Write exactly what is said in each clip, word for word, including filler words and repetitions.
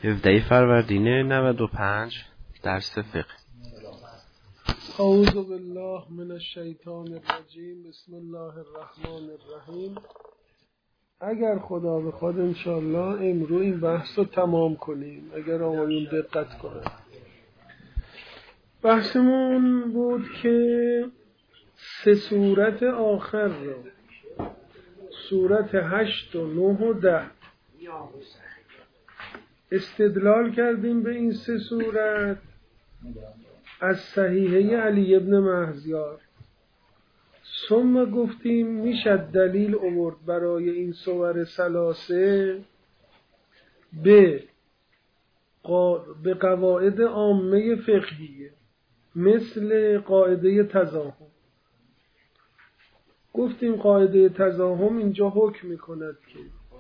هفدهم فروردین نود و پنج درس فقه. اعوذ بالله من الشیطان الرجیم. بسم الله الرحمن الرحیم. اگر خدا بخواد انشالله امروز این بحث رو تمام کنیم اگر آقایون دقت کنند. بحثمون بود که سه صورت آخر رو، صورت هشت و نه و ده، استدلال کردیم به این سه صورت از صحیحه علی ابن مهزیار. ثم گفتیم میشد دلیل آورد برای این صور ثلاثه به به قواعد عامه فقهیه مثل قاعده تزاحم. گفتیم قاعده تزاحم اینجا حکم میکند که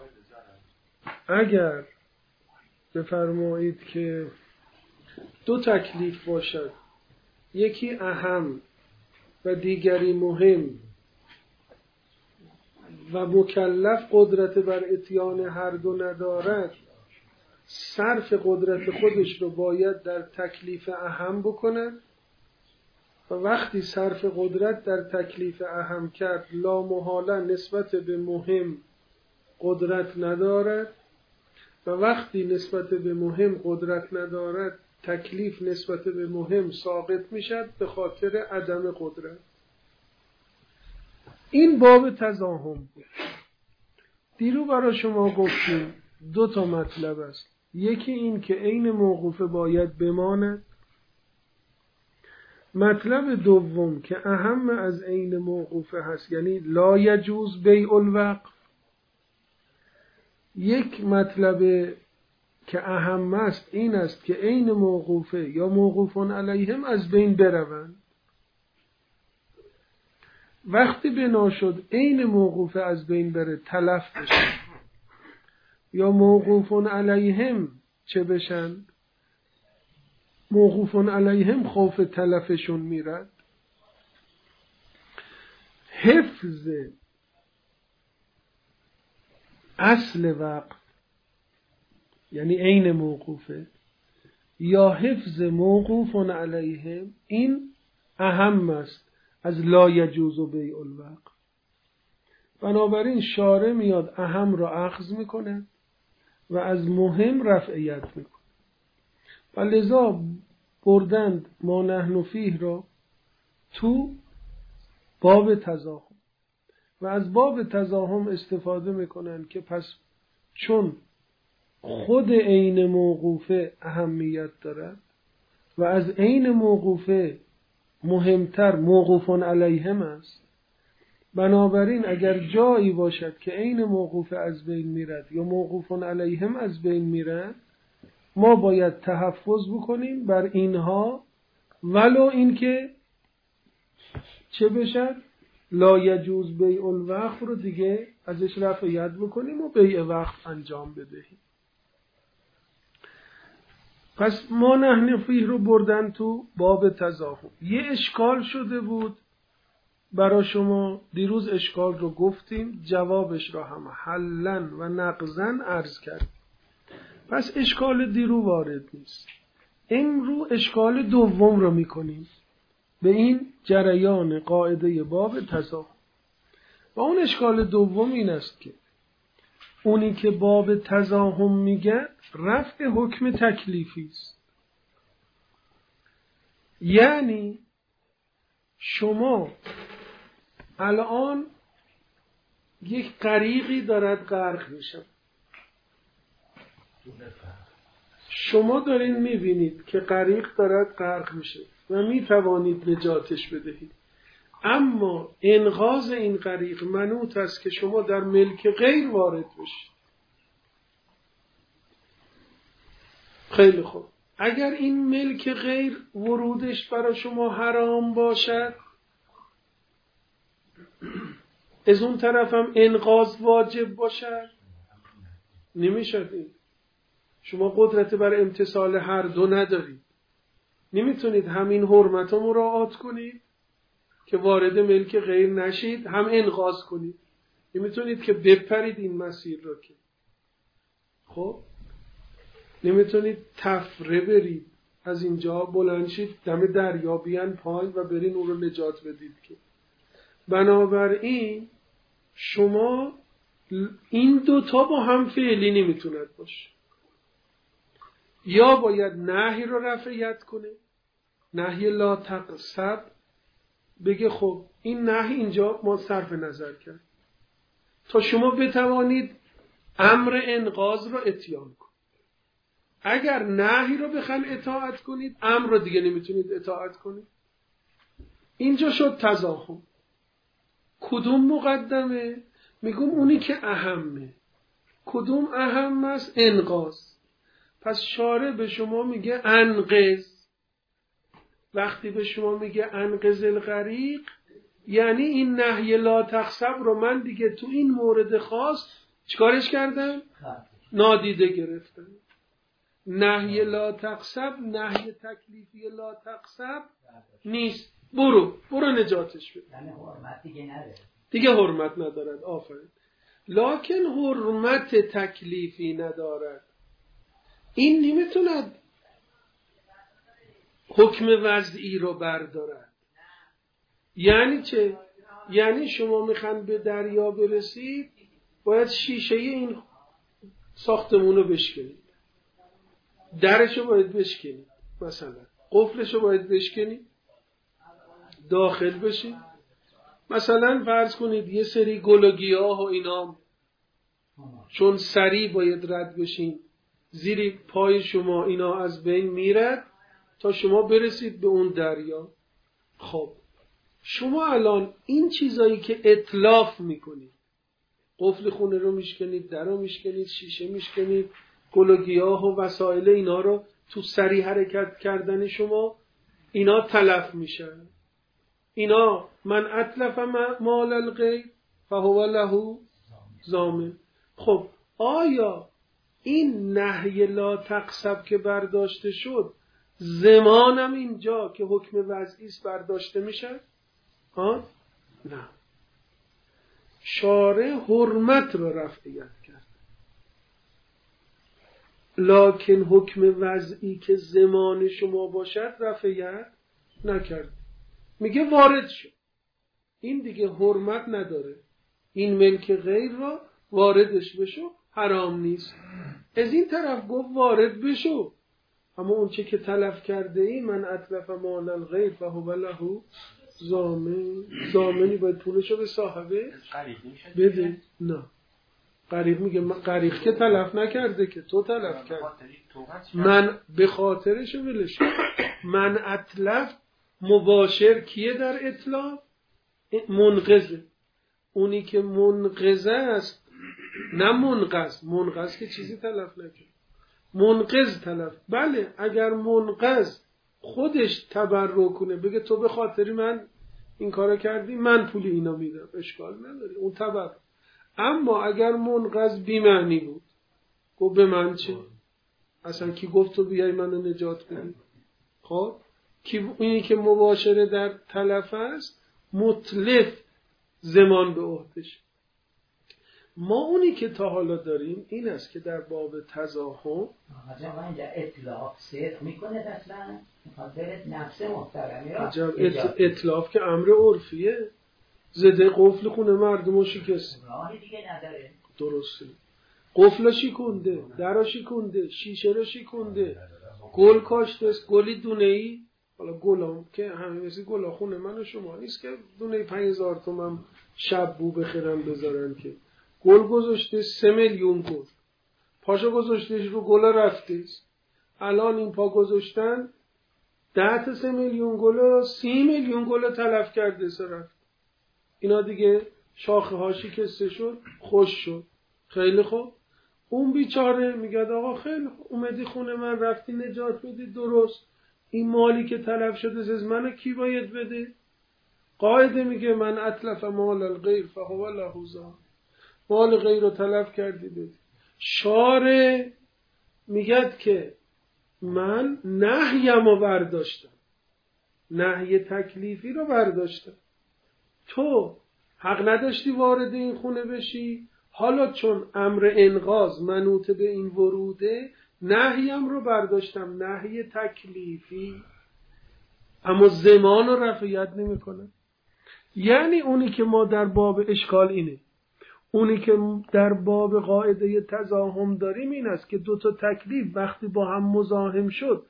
اگر بفرمایید که دو تکلیف باشد، یکی اهم و دیگری مهم و مکلف قدرت بر اتیان هر دو ندارد، صرف قدرت خودش رو باید در تکلیف اهم بکند و وقتی صرف قدرت در تکلیف اهم کرد لا محاله نسبت به مهم قدرت ندارد و وقتی نسبت به مهم قدرت ندارد تکلیف نسبت به مهم ساقط میشد به خاطر عدم قدرت. این باب تزاحم بود. دیرو برای شما گفتیم دو تا مطلب است. یکی این که عین موقوفه باید بماند. مطلب دوم که اهم از عین موقوفه هست، یعنی لا یجوز بیع الوقف. یک مطلب که اهم است این است که عین موقوفه یا موقوفون علیهم از بین بروند. وقتی بنا شد عین موقوفه از بین بره تلف بشن یا موقوفون علیهم چه بشن؟ موقوفون علیهم خوف تلفشون میرد. حفظ اصل وقف یعنی عین موقوفه یا حفظ موقوفون علیهم این اهم است از لا یجوز بیع الوقف. بنابراین شارع میاد اهم را اخذ میکنه و از مهم رفعیت میکنه و لذا بردند ما نحن فیه را تو باب تزاحم و از باب تزاحم استفاده میکنن که پس چون خود عین موقوفه اهمیت دارد و از عین موقوفه مهمتر موقوفون علیهم است، بنابراین اگر جایی باشد که عین موقوفه از بین میرد یا موقوفون علیهم از بین میرد ما باید تحفظ بکنیم بر اینها ولو اینکه چه بشد لا یجوز بیع الوقف رو دیگه ازش رفعیت بکنیم و بیع وقف انجام بدهیم. پس ما نحن فیه رو بردن تو باب تزاحم. یه اشکال شده بود برای شما، دیروز اشکال رو گفتیم، جوابش را هم حلن و نقضن عرض کردیم. پس اشکال دیرو وارد نیست. امرو اشکال دوم رو میکنیم به این جریان قاعده باب تزاحم. و اون اشکال دوم این است که اونی که باب تزاحم میگه رفع حکم تکلیفی است. یعنی شما الان یک غریقی دارد غرق میشه، شما دارین میبینید که غریق دارد غرق میشه و میتوانید نجاتش بدهید، اما انقاذ این غریق منوط است که شما در ملک غیر وارد بشید. خیلی خوب، اگر این ملک غیر ورودش برای شما حرام باشد، از اون طرف هم انقاذ واجب باشد، نمیشد. این شما قدرت بر امتثال هر دو ندارید. نمیتونید همین حرمت رو مراعات کنید که وارد ملک غیر نشید، هم انقاذ کنید. نمیتونید که بپرید این مسیر رو که. خب نمیتونید تفره برید از اینجا بلند شید دم دریا بیان پایین و برین اون رو نجات بدید که. بنابراین شما این دوتا با هم فعلی نمیتوند باشه. یا باید نهی رو رفعیت کنه، نهی لا تقصب، بگه خب این نهی اینجا ما صرف نظر کرد تا شما بتوانید امر انقاذ رو اتیان کنید. اگر نهی رو بخواید اطاعت کنید، امر رو دیگه نمیتونید اطاعت کنید. اینجا شد تزاحم. کدوم مقدمه؟ میگم اونی که اهمه. کدوم اهم است؟ انقاذ. پس شارع به شما میگه انقذ. وقتی به شما میگه انقذ الغریق، یعنی این نهی لا تقصب رو من دیگه تو این مورد خاص چیکارش کردم؟ نادیده گرفتم. نهی لا تقصب، نهی تکلیفی لا تقصب نیست. برو برو نجاتش بده. یعنی حرمت دیگه نداره. دیگه حرمت ندارد. آفرین. لکن حرمت تکلیفی ندارد. این نمیتوند حکم وضعی رو بردارد. یعنی چه؟ یعنی شما میخواین به دریا برسید، باید شیشه این ساختمون رو بشکنید، درش رو باید بشکنید، مثلا قفلش رو باید بشکنید، داخل بشید. مثلا فرض کنید یه سری گل و گیاه و اینا چون سریع باید رد بشین، زیر پای شما اینا از بین میرد تا شما برسید به اون دریا. خب شما الان این چیزایی که اتلاف میکنید، قفل خونه رو میشکنید، در رو میشکنید، شیشه میشکنید، گل و گیاه و وسایل اینا رو تو سریع حرکت کردن شما اینا تلف میشن. اینا من اتلف مال الغیر فهو له ضامن. خب آیا این نهی لا تقصب که برداشته شد زمانم اینجا که حکم وضعی است برداشته میشه؟ ها؟ نه. شارع حرمت را رفعیت کرد، لکن حکم وضعی که زمان شما باشد رفعیت نکرد. میگه وارد شد، این دیگه حرمت نداره، این ملک غیر را واردش بشو، حرام نیست. از این طرف گفت وارد بشو، اما اون چه که تلف کرده ای من اتلف مال الغیر فهو له ضامن. ضامنی باید پولشو به صاحبه بده. نه، غریق میگه غریق که تلف نکرده که تو تلف کردی، من به خاطرشو ولش. من اتلف مباشر کیه در اتلاف؟ منقذه. اونی که منقذه است، نه منقذ. منقذ که چیزی تلف نکرد، منقذ تلف. بله اگر منقذ خودش تبرع کنه بگه تو به خاطری من این کارو کردی من پولی اینا میدم، اشکال نداره، اون تبرع. اما اگر منقذ بی‌معنی بود، گفت به من چه؟ اصلا کی گفت تو بیای منو نجات بدی؟ خب کی اینی که مباشره در تلف است متلف زمان به عهدش. ما اونی که تا حالا داریم این است که در باب تزاحم آجا اینجا اطلاف صدق میکنه اصلا خاطر نفس محترمی را ات... اطلاف که امر عرفیه. زده قفل خونه مردم رو شکست، راهی دیگه نداره. درسته، قفل شکونده، در شکونده، شیشه رو شکونده، گل کاشته، گلی دونه ای. حالا گلام که همه مثل گلا خونه من و شما نیست که دونه پنج هزار تومن شب بو بخیرن بذارن که. گل گذاشته سه میلیون گل، پاشو گذاشتهش رو گل رفته. الان این پا گذاشتن ده تا سه میلیون گل سی میلیون گل تلف کرده رفت. اینا دیگه شاخه ها شکسته شد، خوش شد، خیلی خوب. اون بیچاره میگه آقا خیلی خوب اومدی خونه من رفتی نجات بدی، درست. این مالی که تلف شده از من کی باید بده؟ قاعده میگه من اتلف مال الغیر فهو له ضامن. مال غیر رو تلف کردی بده. شارع میگه که من نهیم رو برداشتم، نهی تکلیفی رو برداشتم، تو حق نداشتی وارد این خونه بشی، حالا چون امر انقاذ منوط به این وروده نهیم رو برداشتم نهی تکلیفی، اما زمان رو رفع ید نمی کنه. یعنی اونی که ما در باب اشکال اینه، اونی که در باب قاعده تزاحم داریم این است که دو تا تکلیف وقتی با هم مزاحم شد،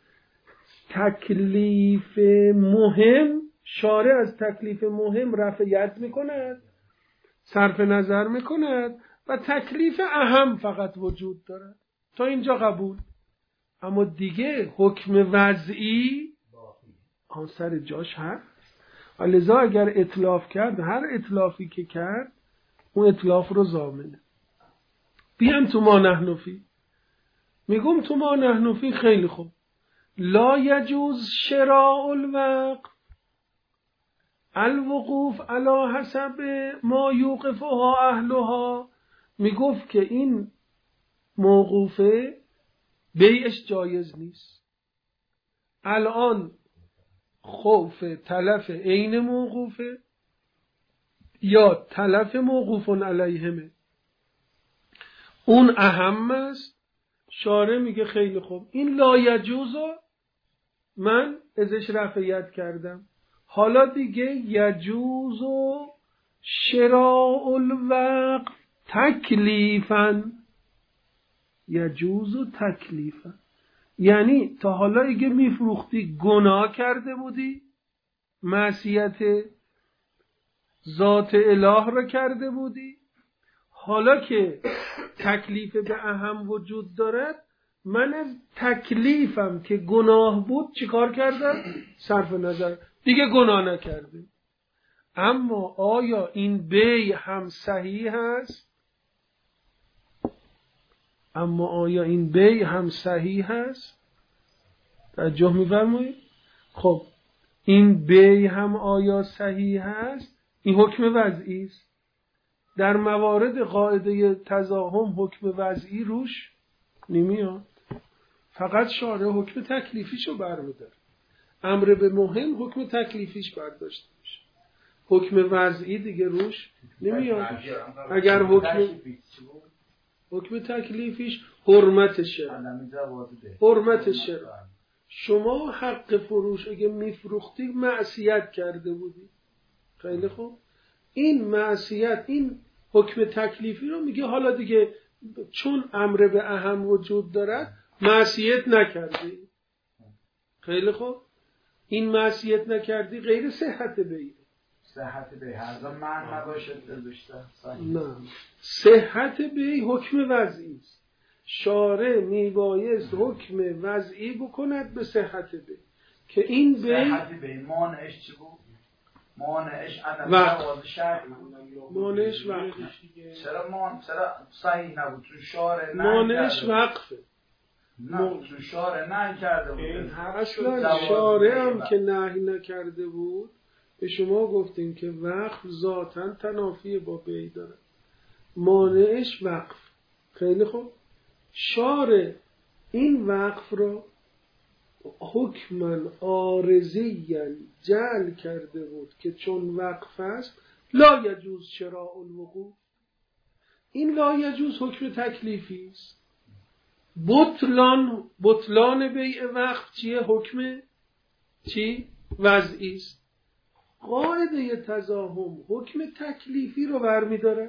تکلیف مهم شارع از تکلیف مهم رفع ید میکند، صرف نظر میکند و تکلیف اهم فقط وجود دارد. تا اینجا قبول. اما دیگه حکم وضعی آن سر جاش هست. لذا اگر اطلاف کرد، هر اطلافی که کرد اون اطلاف رو ضامنه. بیام تو ما نحن فی، میگم تو ما نحن فی خیلی خوب. لا یجوز شراء الوقف الوقوف علی حسب ما یوقفها اهلها. میگفت که این موقوفه بیعش جایز نیست. الان خوف تلف عین موقوفه یا تلف موقوفون علیهمه، اون اهم است. شارع میگه خیلی خوب، این لا یجوزو من ازش رفع ید کردم، حالا دیگه یجوزو شراء الوقف تکلیفاً، یجوزو تکلیفاً، یعنی تا حالا اگه میفروختی گناه کرده بودی، معصیت ذات اله را کرده بودی، حالا که تکلیف به اهم وجود دارد، من از تکلیفم که گناه بود چیکار کردم؟ صرف نظر، دیگه گناه نکردیم. اما آیا این بیع هم صحیح هست؟ اما آیا این بیع هم صحیح هست؟ توجه می‌فرمایید؟ خب این بیع هم آیا صحیح هست؟ این حکم وضعی است. در موارد قاعده تزاحم حکم وضعی روش نمیاد، فقط شارع حکم تکلیفیشو برمی‌داره. امر به مهم حکم تکلیفیش برداشته میشه، حکم وضعی دیگه روش نمیاد. اگر حکم حکم تکلیفیش حرمت شرع، حرمت شرع. شما حق فروش اگه میفروختی معصیت کرده بودی، خیلی خوب، این معصیت، این حکم تکلیفی رو میگه حالا دیگه چون امر به اهم وجود دارد معصیت نکردی. خیلی خوب، این معصیت نکردی غیر صحت بیع. صحت بیع هر من نباشد داشته. نه، صحت بیع حکم وضعی است. شارع میبایست حکم وضعی بکند به صحت بیع که این بیع صحت بیع مانعش چی بود؟ مانعش عدم جواز شرعی بود. مانعش وقف. چرا مان چرا صحیح نبود؟ چون شارع نه مانعش وقفه. نه چون شارع نه کرده بود. اصلا شارع هم که نهی نکرده بود به شما گفتیم که وقف ذاتاً تنافی با بیع داره. مانعش وقف. خیلی خوب، شارع این وقف رو حکماً عارضیاً جعل کرده بود که چون وقف است لا یجوز شراء الوقوف. این لا یجوز حکم تکلیفی است. بطلان بطلان بیع وقف چیه؟ حکم چی؟ وضعی است. قاعده تزاحم حکم تکلیفی رو برمی‌داره،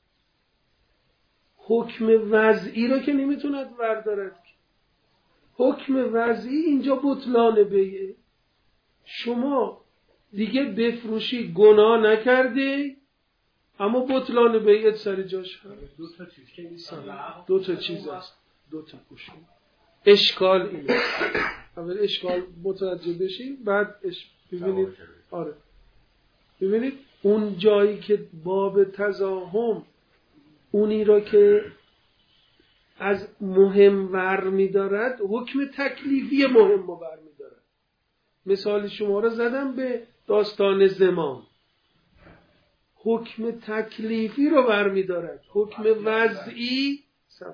حکم وضعی رو که نمیتوند بردارد. حکم وضعی اینجا بطلان بیعه. شما دیگه بفروشی گناه نکردی، اما بطلان بیعت سر جاش هست. دو تا چیز که نیست، دو تا چیز هست، دو تا گوشی. اشکال اینه، اول اشکال متوجه بشین، بعد اش... ببینید. آره ببینید اون جایی که باب تزاحم اونی را که از مهم ور می دارد حکم تکلیفی مهم رو بر می دارد. مثال شما را زدم به داستان زمان، حکم تکلیفی رو بر می دارد. حکم وضعی سب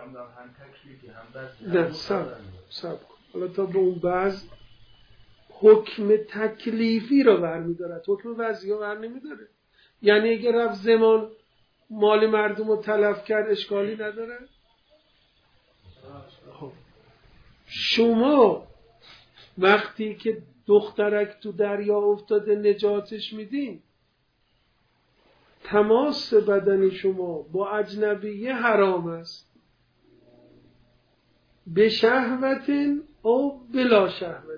نه سب سب حالا تا به اون بعض حکم تکلیفی رو بر می دارد، حکم وضعی رو بر نمی داره. یعنی اگر رفت زمان مال مردم رو تلف کرد اشکالی نداره. خب شما وقتی که دخترک تو دریا افتاده نجاتش میدین، تماس بدن شما با اجنبیه حرام است، به شهوت او بلا شهوت.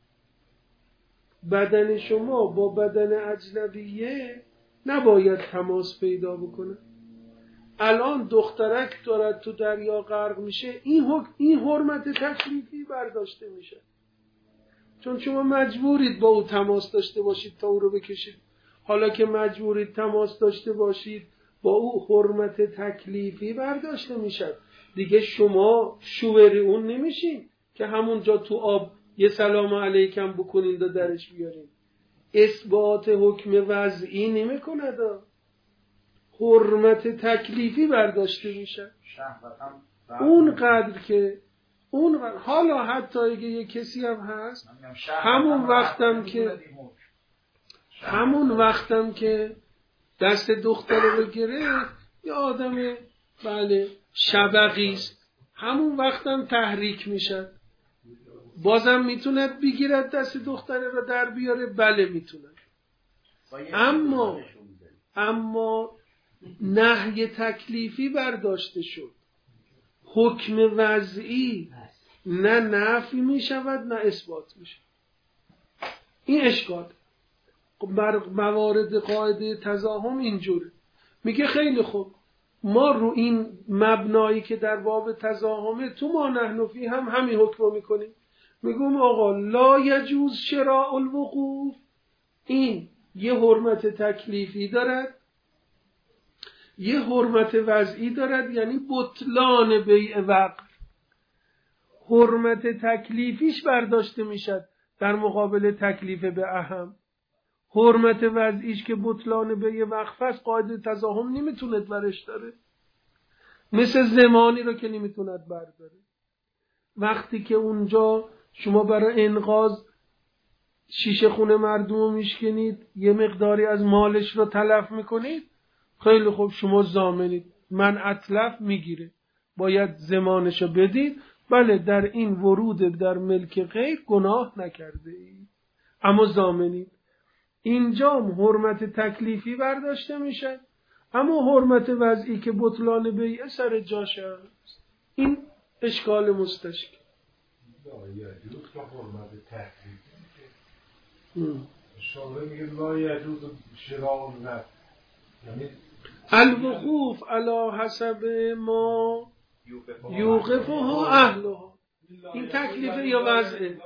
بدن شما با بدن اجنبیه نباید تماس پیدا بکنه. الان دخترک دارد تو دریا غرق میشه، این حکم، این حرمت تکلیفی برداشته میشه، چون شما مجبورید با او تماس داشته باشید تا او رو بکشید. حالا که مجبورید تماس داشته باشید با او، حرمت تکلیفی برداشته میشه. دیگه شما شوهر اون نمیشین که همونجا تو آب یه سلام علیکم بکنید و درش بیارید. اثبات حکم وضعی نمیکند، حرمت تکلیفی برداشته میشه. اون قدر که اون قدر. حالا حتی اگه یه کسی هم هست همون وقتم که همون وقتم که دست دختر رو گرفت، یه آدم بله شبقیست، همون وقتم تحریک میشد، بازم میتوند بگیرد دست دختره رو در بیاره؟ بله میتوند. اما اما نهی تکلیفی برداشته شد، حکم وضعی نه نفی میشود نه اثبات میشود. این اشکال بر موارد قاعده تزاحم اینجوره. میگه خیلی خوب، ما رو این مبنایی که در باب تزاحمه تو ما نحن فی هم همین حکم رو میکنیم. میگم آقا لا یجوز شراء الوقوف، این یه حرمت تکلیفی دارد، یه حرمت وضعی دارد، یعنی بطلان بیع وقف. حرمت تکلیفیش برداشته میشد در مقابل تکلیف به اهم. حرمت وضعیش که بطلان بیع وقف است، قاعده تزاحم نمیتوند برش داره، مثل زمانی رو که نمیتوند برداره. وقتی که اونجا شما برای انقاذ شیشه خونه مردم رو میشکنید، یه مقداری از مالش رو تلف میکنید، خیلی خوب شما ضامنید، من اتلف میگیره، باید زمانش رو بدید. بله در این ورود در ملک غیر گناه نکرده اید، اما ضامنید. اینجا حرمت تکلیفی برداشته میشه، اما حرمت وضعی که بطلان بیعه سر جاش است. این اشکال مستشکل. لا یجوز که حرمت تکلیفی شما میگه لا یجوز شراء النفس، یعنی الوقوف علی حسب ما یوقفها اهلها. این تکلیفه یا وضعه؟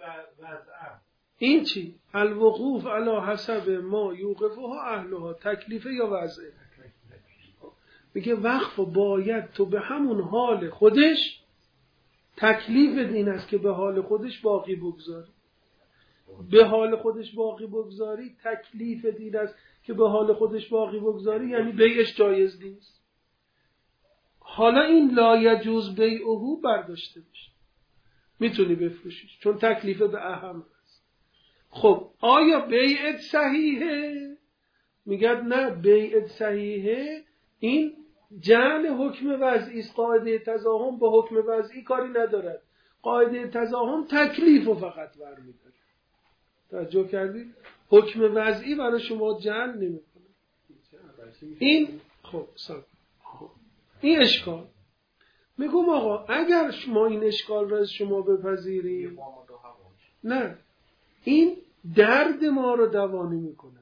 این چی؟ الوقوف علی حسب ما یوقفها اهلها، تکلیفه یا وضعه؟ میگه وقف باید تو به همون حال خودش، تکلیف این است که به حال خودش باقی بگذاری. به حال خودش باقی بگذاری، تکلیف این است که به حال خودش باقی بگذاری، یعنی بیعش جایز نیست. حالا این لا یجوز بیعه برداشته بشه، میتونی بفروشیش چون تکلیف به اهم است. خب آیا بیعت صحیحه؟ میگه نه، بیعت صحیحه، این جعل حکم وضعی است. قاعده تزاحم با حکم وضعی کاری ندارد، قاعده تزاحم تکلیف رو فقط برمی‌داره. توجه کردید؟ حکم وضعی برای شما جعل نمی‌کنه. این خب سب. این اشکال. میگم آقا اگر شما این اشکال را از شما بپذیریم، نه، این درد ما رو دوا نمی‌کنه.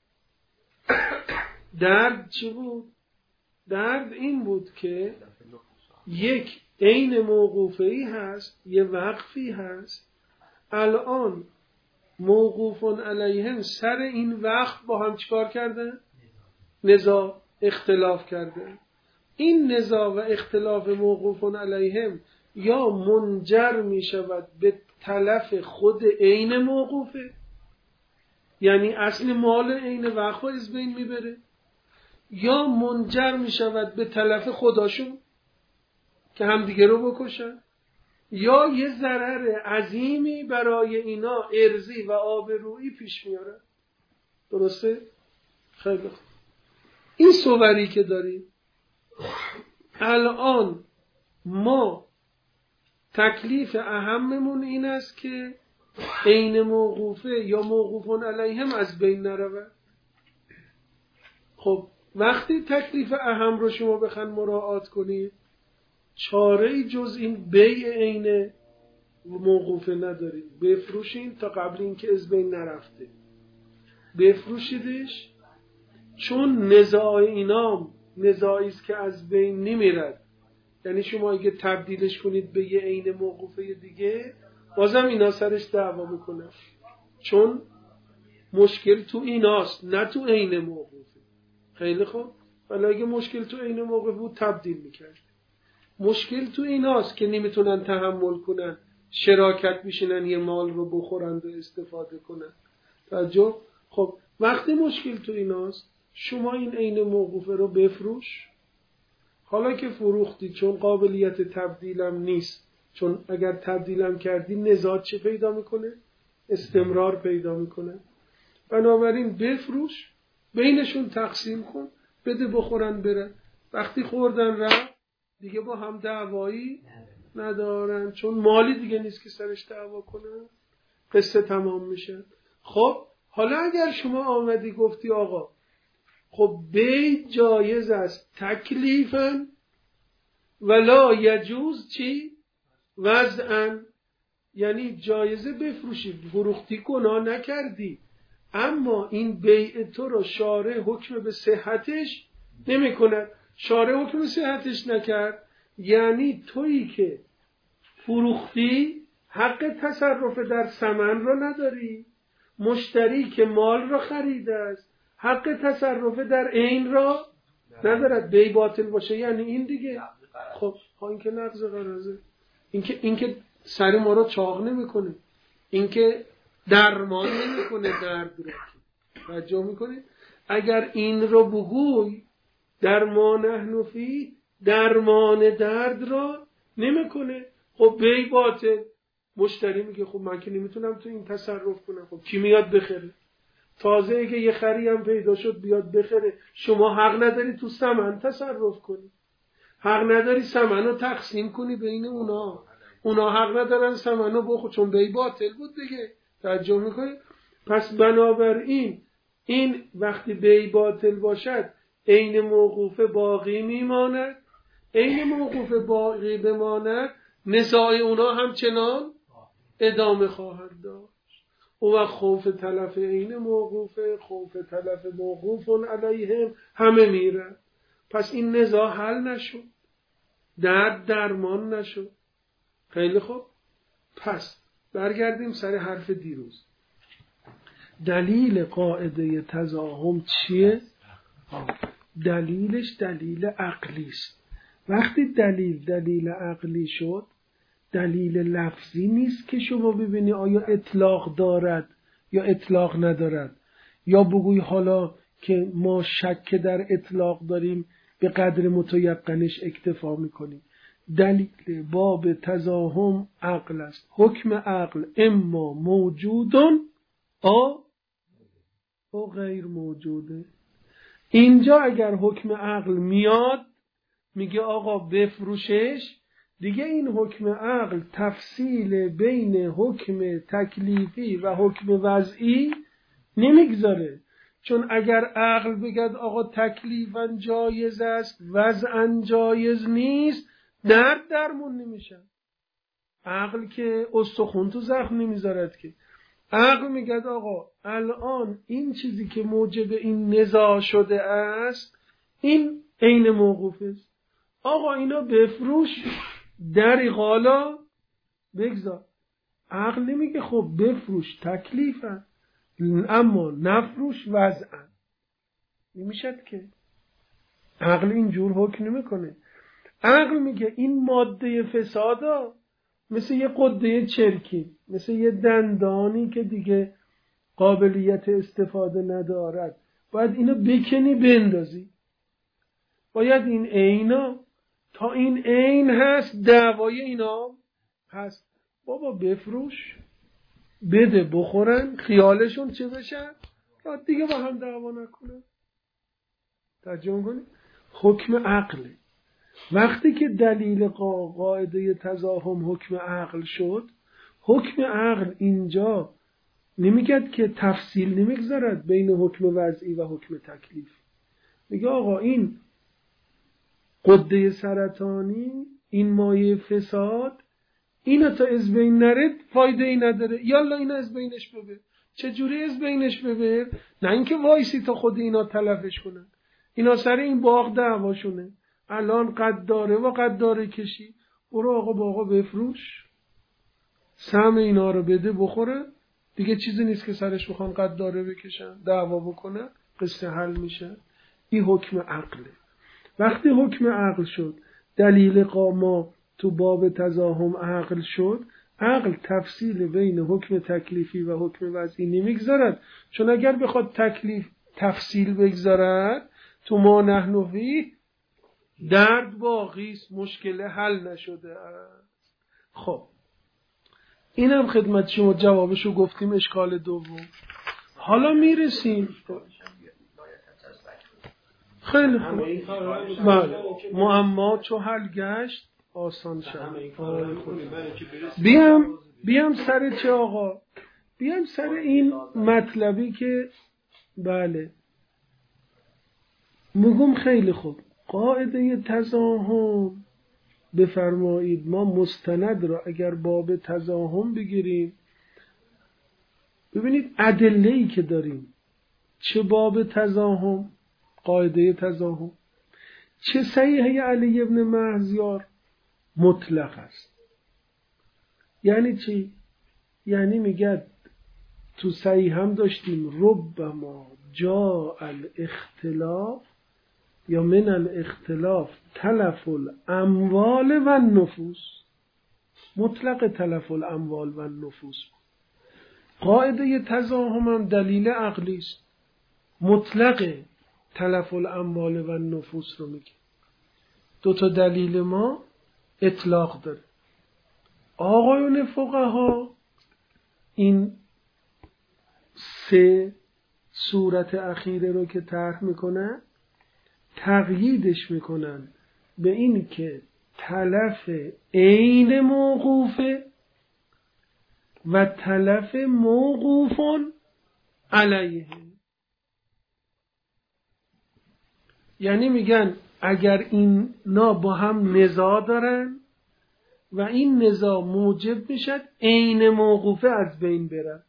درد چی بود؟ درد این بود که یک عین موقوفه‌ای هست، یه وقفی هست، الان موقوفون علیهم سر این وقف با هم چیکار کردن؟ نزاع، اختلاف کردن. این نزاع و اختلاف موقوفون علیهم یا منجر می شود به تلف خود عین موقوفه، یعنی اصل مال عین وقف از بین می بره، یا منجر می شود به تلف خداشون که هم دیگه رو بکشن، یا یه ضرر عظیمی برای اینا ارضی و آبرویی پیش میاره. درسته؟ خیلی خوب. این صوری که داریم الان، ما تکلیف اهممون این است که عین موقوفه یا موقوفون علیهم از بین نرود. خب وقتی تکلیف اهم رو شما بخواید مراعات کنید، چاره‌ای جز این بیع عین موقوفه ندارید. بفروشین تا قبل اینکه از بین نرفته، بفروشیدش، چون نزاع اینام نزاعی است که از بین نمیرد. یعنی شما اگه تبدیلش کنید به یه عین موقوفه دیگه، بازم اینا سرش دعوا میکنن، چون مشکل تو ایناست نه تو عین موقوفه. خیلی خوب، ولی اگه مشکل تو عین موقوفه بود تبدیل میکرد. مشکل تو ایناست که نمیتونن تحمل کنن شراکت بشینن یه مال رو بخورند و استفاده کنن. توجه؟ خب وقتی مشکل تو ایناست، شما این عین موقوفه رو بفروش. حالا که فروختی، چون قابلیت تبدیلم نیست، چون اگر تبدیلم کردی نزاع چه پیدا میکنه؟ استمرار پیدا میکنه. بنابراین بفروش، بینشون تقسیم کن، بده بخورن برن. وقتی خوردن رفت دیگه با هم دعوایی ندارن، چون مالی دیگه نیست که سرش دعوا کنن، قصه تمام میشه. خب حالا اگر شما آمدی گفتی آقا خب بی جایز است تکلیفاً ولا یجوز چی؟ وضعاً، یعنی جایزه بفروشی، فروختی گناه نکردی، اما این بیع تو رو شارع حکم به صحتش نمی کند. شارع حکم به صحتش نکرد، یعنی تویی که فروختی حق تصرف در ثمن رو نداری، مشتری که مال رو خریده است حق تصرف در عین را ندارد. بیع باطل باشه یعنی این دیگه. خب ها این که نقض قراضه، این که این که سر ما رو چاق نمیکنه، این که درمان نمیکنه درد رو. توجه میکنید؟ اگر این رو بگوی درمان نحن فی، درمان درد را نمیکنه. خب بیع باطل، مشتری میگه خب من که نمیتونم تو این تصرف کنم، خب کی میاد بخره؟ تازه اگه یه خری هم پیدا شد بیاد بخره، شما حق نداری تو ثمن تصرف کنی، حق نداری ثمن رو تقسیم کنی بین اونا، اونا حق ندارن ثمن رو بخور، چون بیع باطل بود دیگه. توجه میکنی؟ پس بنابراین این وقتی بیع باطل باشد عین موقوفه باقی میماند، عین موقوفه باقی بماند، نزاع اونا همچنان ادامه خواهد داشت. و خوف تلف عین موقوفه، خوف تلف موقوف علیهم، همه میره. پس این نزاع حل نشد، درد درمان نشد. خیلی خوب، پس برگردیم سر حرف دیروز. دلیل قاعده تزاحم چیه؟ دلیلش دلیل عقلی است. وقتی دلیل دلیل عقلی شد، دلیل لفظی نیست که شما ببینی آیا اطلاق دارد یا اطلاق ندارد، یا بگوی حالا که ما شک در اطلاق داریم به قدر متیقنش اکتفا میکنیم. دلیل باب تزاحم عقل است. حکم عقل اما موجودن آ او غیر موجوده. اینجا اگر حکم عقل میاد میگه آقا بفروشش، دیگه این حکم عقل تفصیل بین حکم تکلیفی و حکم وضعی نمیگذاره. چون اگر عقل بگد آقا تکلیفاً جایز است وضعاً جایز نیست، درد درمون نمیشه. عقل که استخون تو زخم نمیذارد که. عقل میگد آقا الان این چیزی که موجب این نزاع شده است این عین موقوف است، آقا اینا بفروش، دری غالا بگذار. عقل نمیگه خب بفروش تکلیفا اما نفروش وضعا، نمیشد که. عقل اینجور حکم نمیکنه. عقل میگه این ماده فسادا مثل یه قده چرکی، مثل یه دندانی که دیگه قابلیت استفاده ندارد، باید اینو بکنی بندازی. باید این عینا تا این عین هست دعوای اینا هست. بابا بفروش، بده بخورن، خیالشون چه بشن، دیگه با هم دعوا نکنن. ترجمه کنی؟ حکم عقله. وقتی که دلیل قا... قاعده تزاحم حکم عقل شد، حکم عقل اینجا نمیگد که تفصیل نمیگذارد بین حکم وضعی و حکم تکلیف. میگه آقا این غده سرطانی، این مایه فساد، اینا تا از بین نره فایده ای نداره، یالا اینا از بینش ببر. چجوری از بینش ببر؟ نه اینکه وایسی تا خود اینا تلفش کنن. اینا سر این باغ دعواشونه، الان قد داره و قد داره کشی، برو آقا باغا بفروش، سهم اینا رو بده بخوره دیگه، چیزی نیست که سرش بخوان قد داره بکشن دعوا بکنن، قصه حل میشه. این حکم عقله. وقتی حکم عقل شد، دلیل قاما تو باب تزاحم عقل شد، عقل تفصیل بین حکم تکلیفی و حکم وضعی نمیگذارد، چون اگر بخواد تکلیف تفصیل بگذارد تو ما نحن فیه، درد باقی است، مشکل حل نشده است. خب اینم خدمت شما جوابشو گفتیم، اشکال دوم. حالا میرسیم خیلی خوب، بله، معما چو حل گشت آسان شد. بیام بیام سر چه آقا؟ بیام سر این مطلبی که بله میگم خیلی خوب. قاعده تزاحم بفرمایید، ما مستند را اگر باب تزاحم بگیریم، ببینید ادله‌ای که داریم، چه باب تزاحم، قاعده تزاحم، چه صحیحه علی ابن مهزیار مطلق است. یعنی چی؟ یعنی میگه تو صحیح هم داشتیم ربما جاء الاختلاف یا من الاختلاف تلف الاموال و النفوس، مطلق تلف الاموال و النفوس. قاعده تزاحم هم دلیل عقلی است، مطلق تلف الاموال و النفوس رو میگه. دو تا دلیل ما اطلاق داره. آقایون فقها این سه صورت اخیره رو که طرح میکنن تقییدش میکنن به این که تلف عین موقوفه و تلف موقوفون علیه. یعنی میگن اگر این نا با هم نزاع دارن و این نزاع موجب میشد عین موقوفه از بین بره،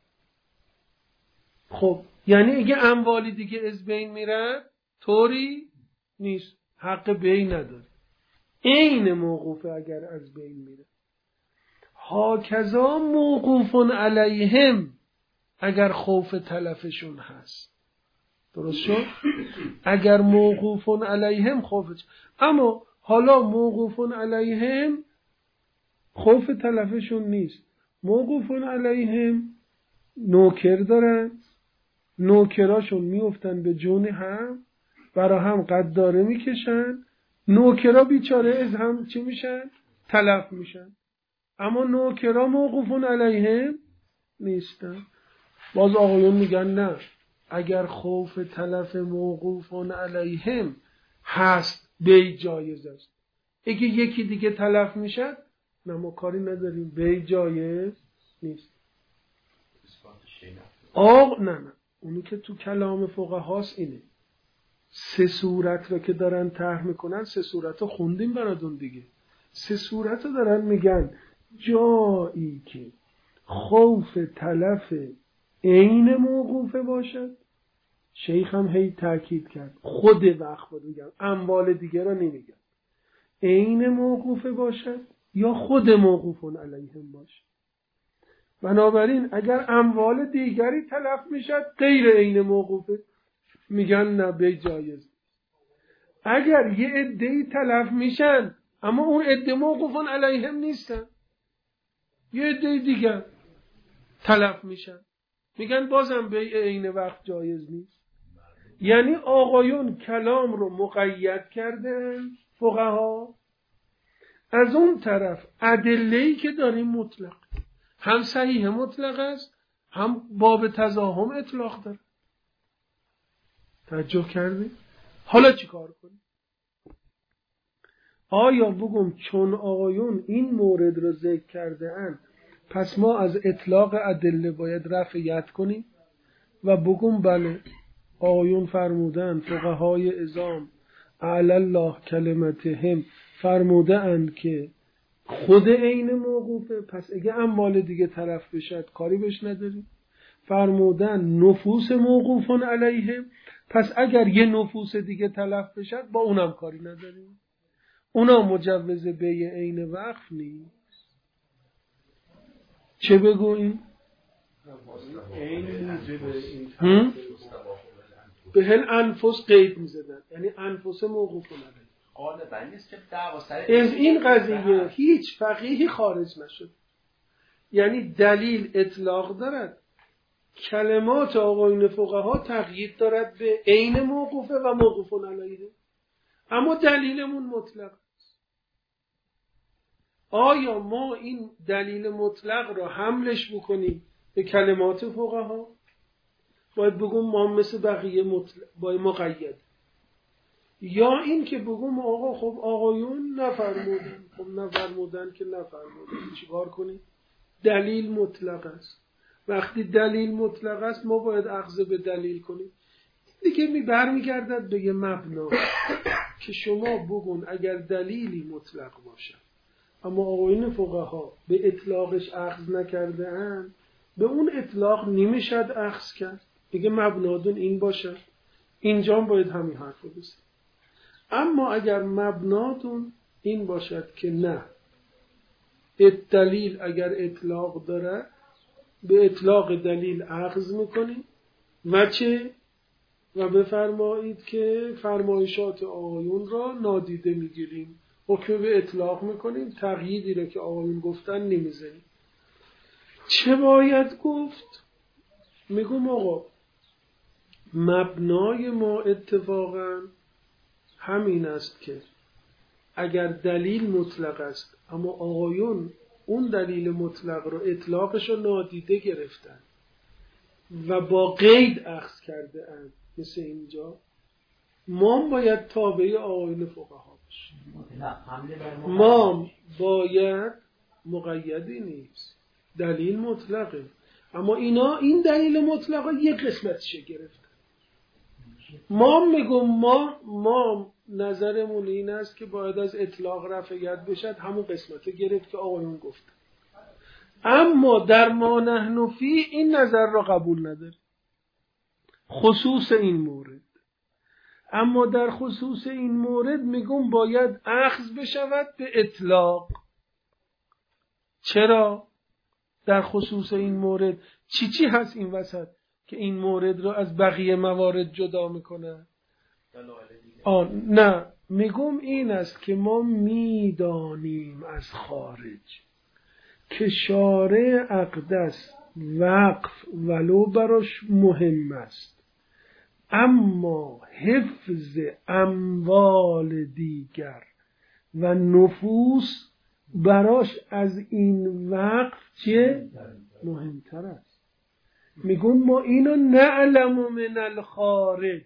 خب یعنی اگه اموالی دیگه از بین میره طوری نیست، حق بین نداره، عین موقوفه اگر از بین میره. هاکذا موقوفون علیهم اگر خوف تلفشون هست، درست شد؟ اگر موقوفون علیهم خوفش، اما حالا موقوفون علیهم خوف تلفشون نیست، موقوفون علیهم نوکر دارن، نوکراشون میافتن به جون هم، برا هم قداره میکشن، نوکرا بیچاره از هم چی میشن؟ تلف میشن. اما نوکرا موقوفون علیهم نیستن. باز آقایون میگن نه، اگر خوف تلف موقوفون علیهم هست بی جایز است. اگه یکی دیگه تلف میشد نه ما کاری نداریم، بی جایز نیست. آق نه نه اونی که تو کلام فقهاست اینه. سه صورت رو که دارن طرح میکنن، سه صورت رو خوندیم براتون دیگه. سه صورت رو دارن میگن جایی که خوف تلف عین موقوفه باشد، شیخ هم هی تاکید کرد خود وقت بود، میگم اموال دیگه رو نمیگم، عین موقوفه باشد یا خود موقوفون علیهم باشد. بنابراین اگر اموال دیگری تلف میشد غیر عین موقوفه، میگن نه بی جایز. اگر یه عده‌ای تلف میشن اما اون عده موقوفون علیهم نیستن، یه عده دیگه تلف میشن، میگن بازم بی عین وقت جایز نیست. یعنی آقایون کلام رو مقید کردن فقها، از اون طرف ادله‌ای که داریم مطلق، هم صحیح مطلق است هم باب تزاحم اطلاق داره. توجه کردی؟ حالا چی کار کنیم؟ آیا بگم چون آقایون این مورد رو ذکر کرده اند پس ما از اطلاق ادله باید رفع کنیم و بگم بله آقایون فرمودن فقهای عظام اعلی الله کلمتهم فرموده اند که خود عین موقوفه، پس اگه اموال دیگه طرف بشد کاری بهش نداریم. فرمودن نفوس موقوفون علیهم، پس اگر یه نفوس دیگه تلف بشد با اونم کاری نداریم. اونا مجوز بیع عین وقف نیست. چه بگوییم؟ به هل انفس قید میزدن، یعنی انفس موقوفون علیهم. غالبا نیست که دعوا سر از این قضیه هیچ فقیهی خارج نشد. یعنی دلیل اطلاق دارد، کلمات آقایون فقها تقیید دارد به عین موقوفه و موقوفون علیه، اما دلیلمون مطلق است. آیا ما این دلیل مطلق را حملش بکنیم به کلمات فقها؟ باید بگم ما مثل بقیه مطلق باید مقید، یا این که بگم آقا خب آقایون نفرمودن، خب نفرمودن که نفرمودن، چیکار کنیم؟ دلیل مطلق است. وقتی دلیل مطلق است ما باید اخذ به دلیل کنیم. دیگه می برمیگردد به یه مبنا که شما بگون اگر دلیلی مطلق باشه اما آقایون فقها به اطلاقش اخذ نکرده اند، به اون اطلاق نمیشد اخذ کرد. دیگه مبنادون این باشه، اینجا باید همین حرف رو بزنید. اما اگر مبناتون این باشد که نه، دلیل اگر اطلاق داره به اطلاق دلیل اخذ میکنیم و چه؟ و بفرمایید که فرمایشات آقایون را نادیده میگیریم، حکم به اطلاق میکنیم، تقییدی را که آقایون گفتن نمیزنیم. چه باید گفت؟ میگم آقا مبنای ما اتفاقا همین است که اگر دلیل مطلق است اما آقایون اون دلیل مطلق رو اطلاقش رو نادیده گرفتن و با قید اخذ کرده اند، مثل اینجا، ما باید تابع آقایون فقها باشیم. ما باید مقیدی نیست، دلیل مطلقه، اما اینا این دلیل مطلقه یک قسمتشه گرفتن. ما میگم ما ما نظرمون این است که باید از اطلاق رفع ید بشد، همون قسمت گرفت که آقایون گفتن. اما در ما نحن فی این نظر را قبول نداره، خصوص این مورد. اما در خصوص این مورد میگم باید اخذ بشود به اطلاق. چرا؟ در خصوص این مورد چی چی هست این وسط که این مورد رو از بقیه موارد جدا میکنه؟ آه نه، میگم این است که ما میدانیم از خارج که شارع اقدس وقف ولو براش مهم است، اما حفظ اموال دیگر و نفوس براش از این وقف چه مهمتر است. میگم ما اینو نعلم من الخارج،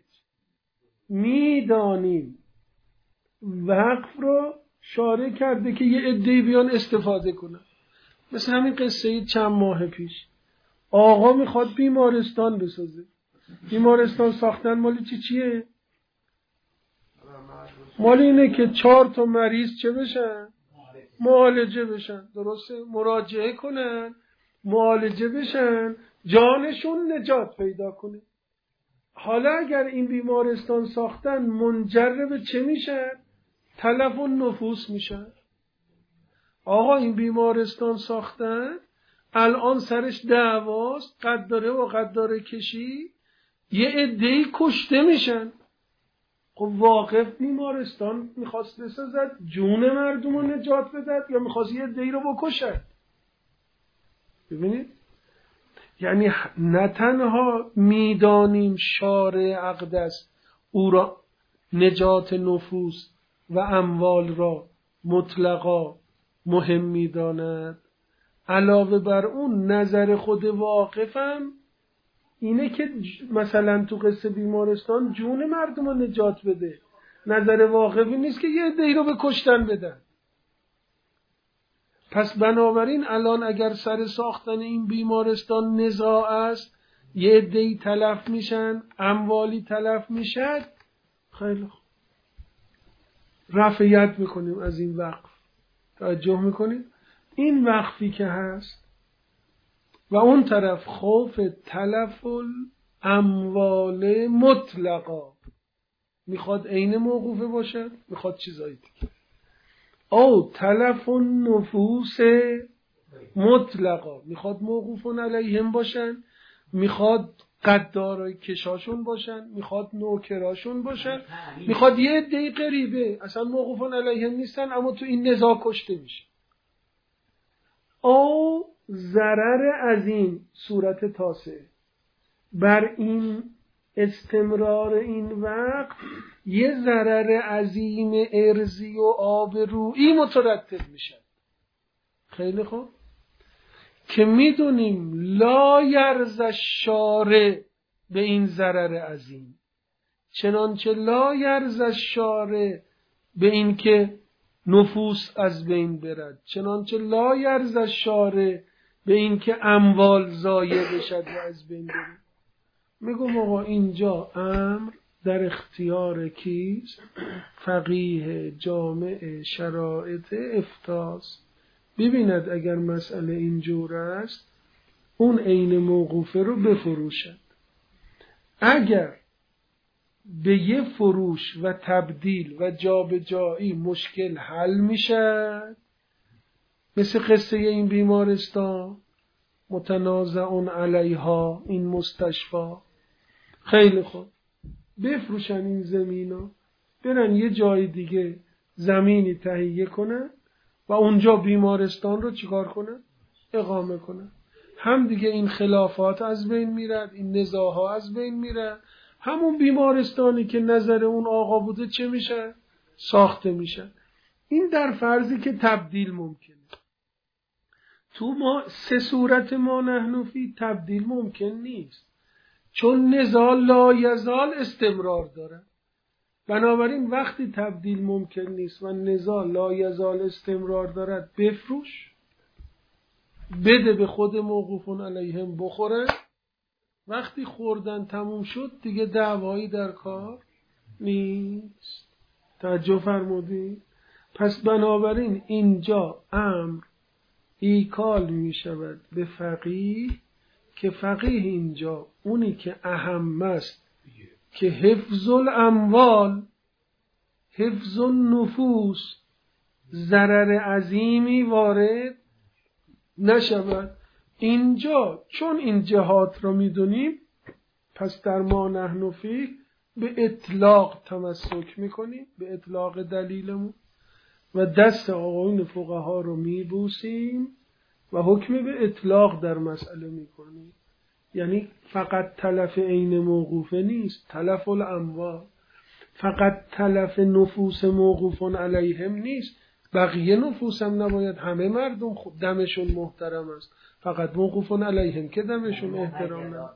میدانیم وقف رو شارع کرده که یه عده‌ای بیان استفاده کنن. مثل همین قصه چند ماه پیش آقا میخواد بیمارستان بسازه. بیمارستان ساختن مالی چی چیه؟ مالی اینه که چهار تا مریض چه بشن؟ معالجه بشن، درسته؟ مراجعه کنن، معالجه بشن، جانشون نجات پیدا کنه. حالا اگر این بیمارستان ساختن منجر به چه میشن؟ تلف و نفوس میشن. آقا این بیمارستان ساختن الان سرش دعواست، قداره و قداره کشی، یه عده‌ای کشته میشن. خب واقف بیمارستان میخواست بسازد جون مردم رو نجات بدد یا میخواست یه عده‌ای رو بکشد؟ ببینید، یعنی نه تنها میدانیم شارع اقدس او را نجات نفوس و اموال را مطلقا مهم میداند، علاوه بر اون نظر خود واقفم اینه که مثلا تو قصه بیمارستان جون مردم رو نجات بده نظر واقعی نیست که یه عده‌ای رو به کشتن بدن. پس بنابراین الان اگر سر ساختن این بیمارستان نزاع است، یه عده‌ای تلف میشن، اموالی تلف میشد، خیلی خوب، رفع ید میکنیم از این وقف. توجه میکنیم این وقفی که هست و اون طرف خوف تلف الاموال مطلقا، میخواد عین موقوفه باشد، میخواد چیزایی دیگه، او تلف النفوس مطلقا، میخواد موقوفون علیهم باشن، میخواد قدارای کشاشون باشن، میخواد نوکراشون باشن، میخواد یه عده قریبه اصلا موقوفون علیهم نیستن اما تو این نزاع کشته میشه. او ضرر از این صورت تاسه بر این استمرار این وقت یه ضرر عظیم ارضی و آبرویی مترتب میشه. خیلی خوب، که میدونیم لا یرضی الشارع به این ضرر عظیم، چنانچه لا یرضی الشارع به این که نفوس از بین برد، چنانچه لا یرضی الشارع به این که اموال ضایع بشد و از بین برد. میگم آقا اینجا امر در اختیار کیست؟ فقیه جامع شرایط افتاست. ببیند اگر مسئله اینجور است اون عین موقوفه رو بفروشد. اگر به یه فروش و تبدیل و جابجایی مشکل حل میشد، مثل قصه این بیمارستان متنازعون علیها این مستشفی، خیلی خوب بفروشن این زمینا، برن یه جای دیگه زمینی تهیه کنن و اونجا بیمارستان رو چیکار کنن؟ اقامه کنن. هم دیگه این خلافات از بین میرد، این نزاعها از بین میرد، همون بیمارستانی که نظر اون آقا بوده چه میشه؟ ساخته میشه. این در فرضی که تبدیل ممکنه. تو ما سه صورت ما نحن فی تبدیل ممکن نیست، چون نزاع لا یزال استمرار داره. بنابراین وقتی تبدیل ممکن نیست و نزاع لا یزال استمرار دارد، بفروش، بده به خود موقوفون علیهم بخوره. وقتی خوردن تموم شد دیگه دعوایی در کار نیست. توجه فرمودید؟ پس بنابراین اینجا امر ایکال می شود به فقیه، که فقیه اینجا اونی که اهم است که حفظ الاموال، حفظ النفوس، ضرر عظیمی وارد نشود. اینجا چون این جهات رو میدونیم، پس در ما نحن فیه به اطلاق تمسک میکنیم، به اطلاق دلیلمون، و دست آقایون فقها رو میبوسیم و حکم به اطلاق در مسئله میکنیم. یعنی فقط تلف عین موقوفه نیست، تلف الاموال، فقط تلف نفوس موقوفون علیهم نیست، بقیه نفوس هم نباید، همه مردم خود دمشون محترم است، فقط موقوفون علیهم که دمشون احترام نه.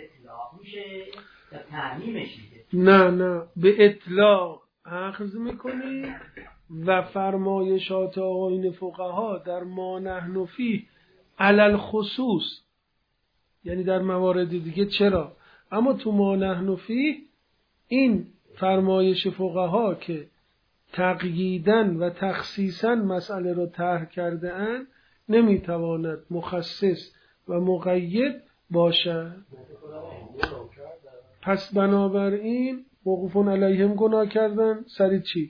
نه نه به اطلاق اخذ میکنی و فرمایشات آقایون فقها در ما نحن فیه علل خصوص، یعنی در موارد دیگه چرا، اما تو ما نحن فیه این فرمایش فقها که تقییدن و تخصیصا مسئله رو طرح کرده اند نمیتواند مخصص و مقید باشد. پس بنابراین موقوفون علیهم گناه کردن سری چی؟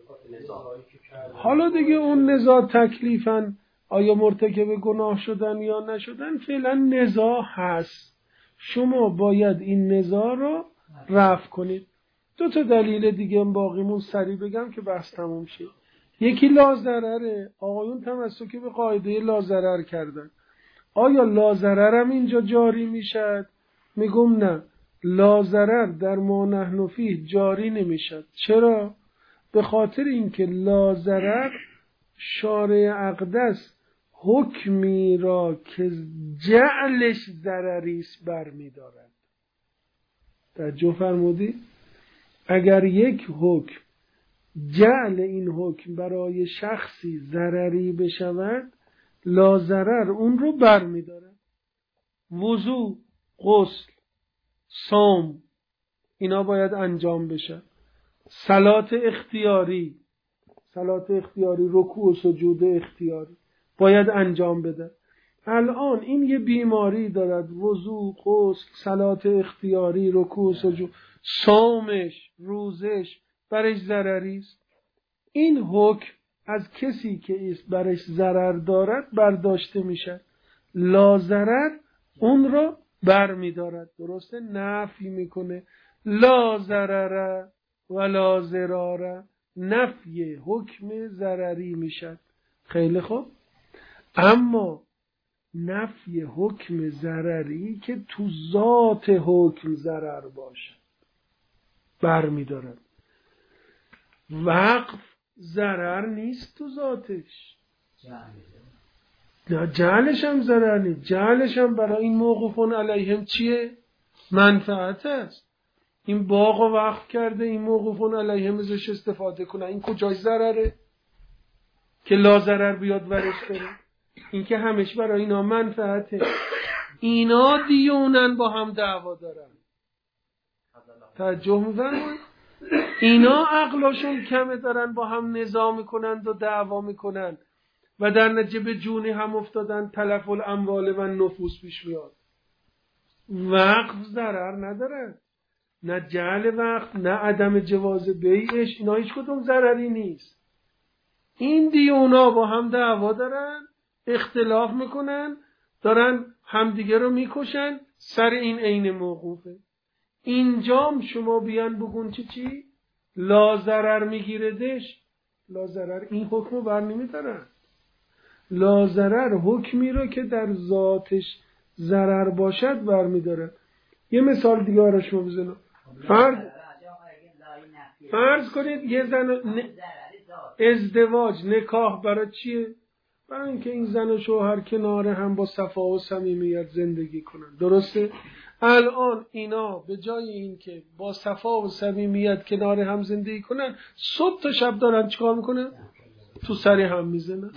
حالا دیگه اون نزاع تکلیفاً آیا مرتکب گناه شدن یا نشدن، فعلا نزاع هست، شما باید این نزاع رو رفع کنید. دو تا دلیل دیگه باقیمون سری بگم که بحث تموم شه. یکی لازرره، آقایون تمسک به قاعده لازرر کردن. آیا لازرر هم اینجا جاری میشد؟ میگم نه، لازرر در ما نحن فیه جاری نمیشد. چرا؟ به خاطر اینکه لازرر شارع اقدس حکمی را که جعلش ضرریست برمی‌دارد. توجه فرمودید؟ اگر یک حکم جعل این حکم برای شخصی ضرری بشود، لا ضرر اون رو بر می دارد. وضو، غسل، صوم اینا باید انجام بشه. صلات اختیاری، صلات اختیاری رکوع و سجود اختیاری باید انجام بده. الان این یه بیماری دارد، وضو، غسل، صلات اختیاری، رکوع و سجود، صومش، روزش برش ضرری است. این حکم از کسی که برش ضرر دارد برداشته میشه، لا ضرر اون رو بر میدارد. درسته؟ نفی میکنه. لا ضرر ولا ضرار، نفی حکم ضرری میشد. خیلی خوب. اما نفی حکم ضرری که تو ذات حکم ضرر باشه بر میدارد. وقف ضرر نیست تو ذاتش، نه جعلش هم ضرر نیست. جعلش هم برای این موقوفون علیهم چیه؟ منفعت است. این باغ و وقف کرده، این موقوفون علیهم ازش استفاده کنه، این کجای ضرره که لا ضرر بیاد ورش کنه؟ این که همش برای اینا منفعته. اینا دیونن با هم دعوا دارن. توجه می‌فرمایید؟ اینا عقلشون کمه، دارن با هم نزاع میکنند و دعوا میکنند و در نتیجه به جونی هم افتادن، تلف الاموال و نفوس پیش میاد. وقف ضرر نداره، نه جعل وقف نه عدم جواز بیعش، اینا هیچ کدوم ضرری نیست. این دیونا با هم دعوا دارن، اختلاف میکنن، دارن همدیگه رو میکشن سر این عین موقوفه. اینجام شما بیان بگون چی چی؟ لا ضرر میگیردش، لا ضرر این حکم رو بر نمیدارن. لا ضرر حکمی رو که در ذاتش ضرر باشد بر میدارن. یه مثال دیگه رو شما بزنم. فرض فرض کنید یه زن ن... ازدواج نکاح برای چیه؟ برای اینکه این زن و شوهر کنار هم با صفا و صمیمیت زندگی کنن. درسته؟ الان اینا به جای این که با صفا و صمیمیت کنار هم زندگی کنن، صبح تا شب دارن چیکار میکنن؟ تو سر هم میزنن.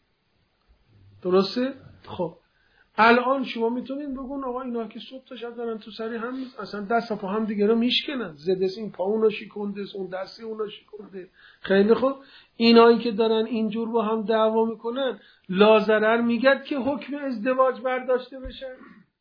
درسته؟ خب الان شما میتونین بگون آقا اینا که صبح تا شب دارن تو سر هم میزنن، اصلا دست پا هم دیگه رو میشکنن، زدس این پا اونو شکنده، اون دستی اونو شکنده. خیلی خوب. اینایی که دارن اینجور با هم دعوا میکنن، لا ضرر میگد که حکم ازدواج برداشته بشه.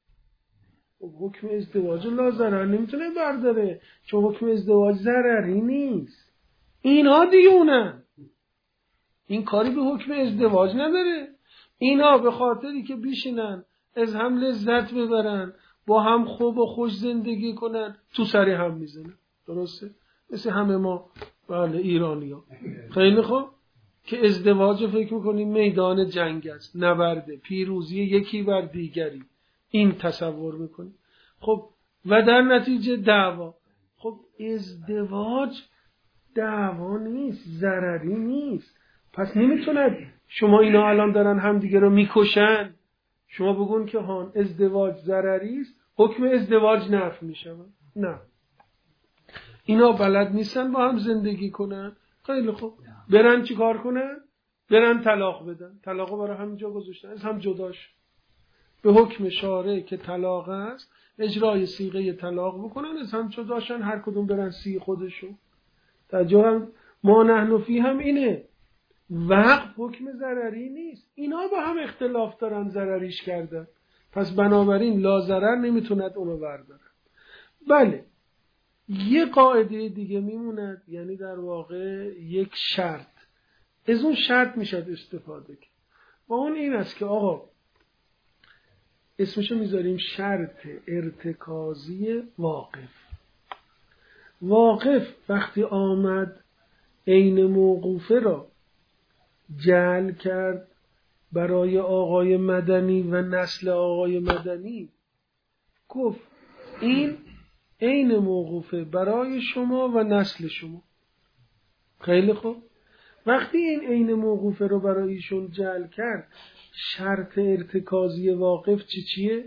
حکم ازدواج لا ضرر نمیتونه برداره، چون حکم ازدواج ضرری نیست. اینا دیونن، این کاری به حکم ازدواج نداره. اینا به خاطری که بیشینن از هم لذت ببرن، با هم خوب و خوش زندگی کنن، تو سر هم میزنن. درسته؟ مثل همه ما بله ایرانی ها. خیلی خوب. که ازدواج فکر میکنیم میدان جنگ است، نبرده، پیروزی یکی بر دیگری، این تصور میکنیم. خب و در نتیجه دعوا. خب ازدواج دعوا نیست، ضرری نیست. پس نمیتوند شما اینا الان دارن هم دیگه رو میکشن، شما بگون که هان ازدواج ضرری است، حکم ازدواج نفی میشه. نه، اینا بلد نیستن با هم زندگی کنن. خیلی خوب. برن چی کار کنن؟ برن طلاق بدن. طلاقو برای همینجا گذاشتن، از هم جداش به حکم شارع که طلاق است اجرای صیغه طلاق بکنن، از هم جداشن، هر کدوم برن سی خودشون. تجا هم ما نحن فی هم اینه. وقف حکم ضرری نیست. اینا با هم اختلاف دارن، ضرریش کردن، پس بنابراین لا ضرر نمیتوند اونو بردارن. بله یه قاعده دیگه میموند، یعنی در واقع یک شرط، از اون شرط میشد استفاده کرد و اون این است که آقا اسمشو میذاریم شرط ارتکازی واقف. واقف وقتی آمد عین موقوفه را جعل کرد برای آقای مدنی و نسل آقای مدنی، گفت این عین موقوفه برای شما و نسل شما. خیلی خوب. وقتی این عین موقوفه رو برای ایشون جعل کرد، شرط ارتکازی واقف چی چیه؟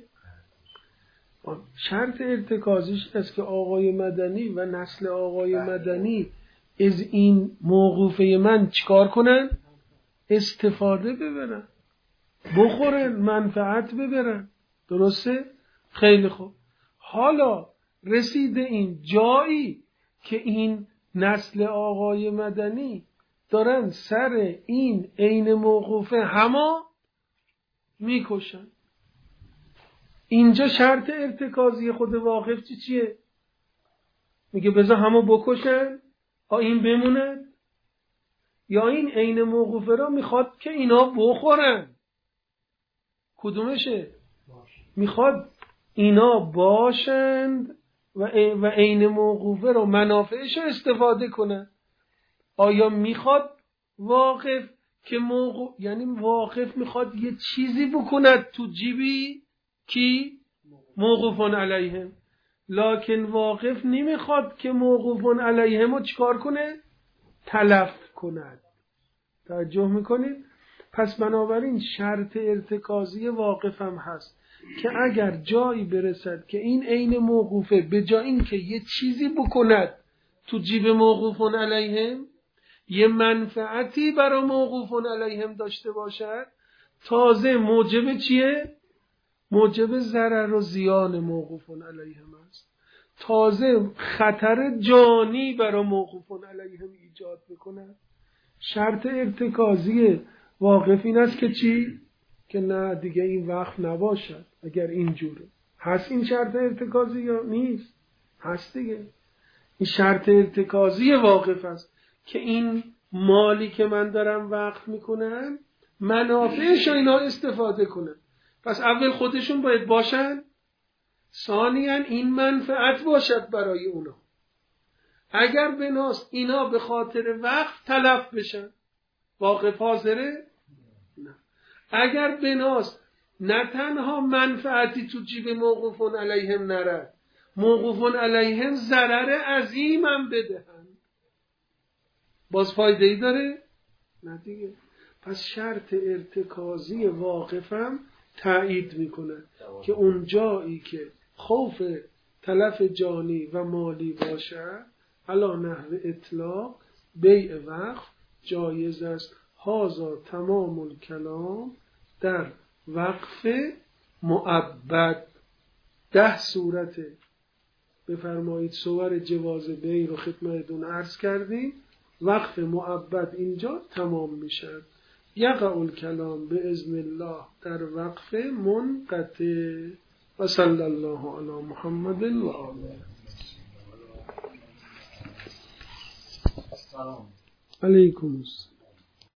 شرط ارتکازیش است که آقای مدنی و نسل آقای مدنی از این موقوفه من چیکار کنن؟ استفاده ببرن، بخورن، منفعت ببرن. درسته؟ خیلی خوب. حالا رسیده این جایی که این نسل آقای مدنی دارن سر این عین موقوفه هما میکشن. اینجا شرط ارتکازی خود واقف چی چیه؟ میگه بذار همو بکشن آ این بمونه، یا این عین موقوفه را میخواد که اینا بخورن؟ کدومشه؟ میخواد اینا باشند و عین موقوفه را منافعش استفاده کنن. آیا میخواد واقف که موقوف، یعنی واقف میخواد یه چیزی بکند تو جیبی کی؟ موقوفون علیهم. لکن واقف نمیخواد که موقوفون علیهم رو چیکار کنه؟ تلف کند. توجه میکنید؟ پس بنابراین شرط ارتکازی واقف هم هست که اگر جایی برسد که این عین موقوفه به جای این که یه چیزی بکند تو جیب موقوفون علیهم، یه منفعتی برای موقوفون علیهم داشته باشد، تازه موجب چیه؟ موجب ضرر و زیان موقوفون علیهم است. تازه خطر جانی برای موقوفون علیهم ایجاد بکند. شرط ارتکازی واقف این است که چی؟ که نه دیگه این وقت نباشد. اگر اینجوره هست این شرط ارتکازی یا نیست؟ هست دیگه. این شرط ارتکازی واقف است که این مالی که من دارم وقت میکنم منافعش اینا استفاده کنن. پس اول خودشون باید باشن، ثانیاً این منفعت باشد برای اونا. اگر بناست اینا به خاطر وقت تلف بشن، واقف حاضره؟ نه. اگر بناست نه تنها منفعتی تو جیب موقوفون علیهم نرد، موقوفون علیهم ضرر عظیم هم بدهن، باز فایده ای داره؟ نه دیگه. پس شرط ارتکازی واقفم تایید میکنه که اون جایی که خوف تلف جانی و مالی باشه علا نحو اطلاق بیع وقف جایز است. هازا تمام الکلام در وقف مؤبد. ده صورت بفرمایید صور جواز بیع رو خدمتتون عرض کردیم. وقف مؤبد اینجا تمام میشه. یقع الکلام باذن الله در وقف منقطع. و صلی الله علی محمد و آله. علیکم السلام.